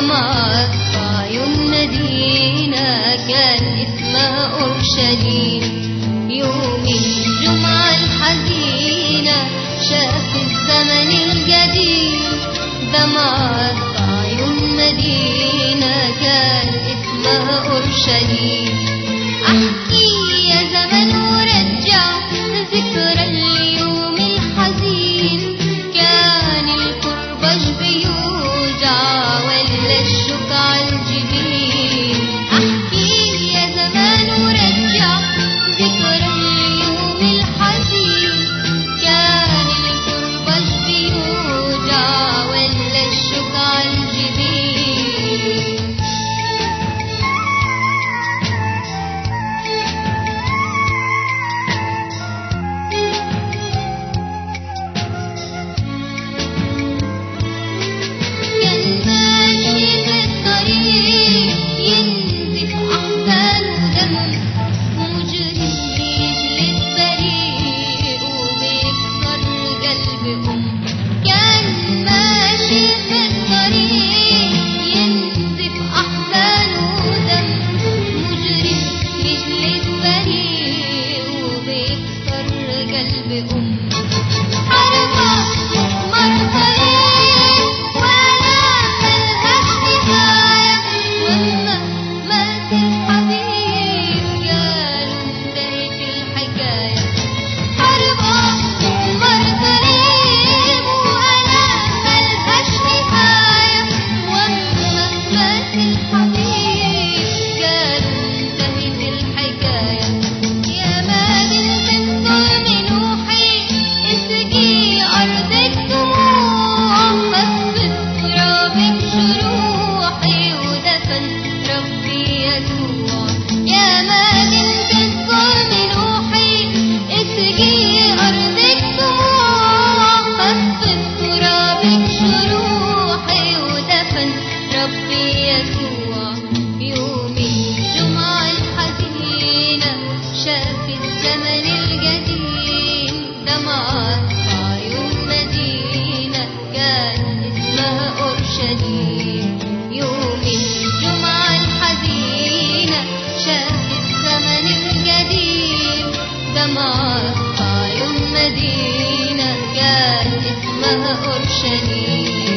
دمعت في عيون مدينة كان اسمها أورشليم. يوم الجمعة الحزينة شاف الزمن الجديد، دمعت في عيون مدينة كان اسمها أورشليم. أحكي يا زمن ورجع ذكرى اليوم الحزين، كان الكرباج بيوجع ولا الشوك عالجبين. أحكي يا زمان ورجع ذكرى اليوم الحزين، كان الكرباج بيوجع ولا الشوك عالجبين. يوم الجمعة الحزينة شاف الزمن الجديد، دمعت في عيون مدينة كان اسمها أورشليم.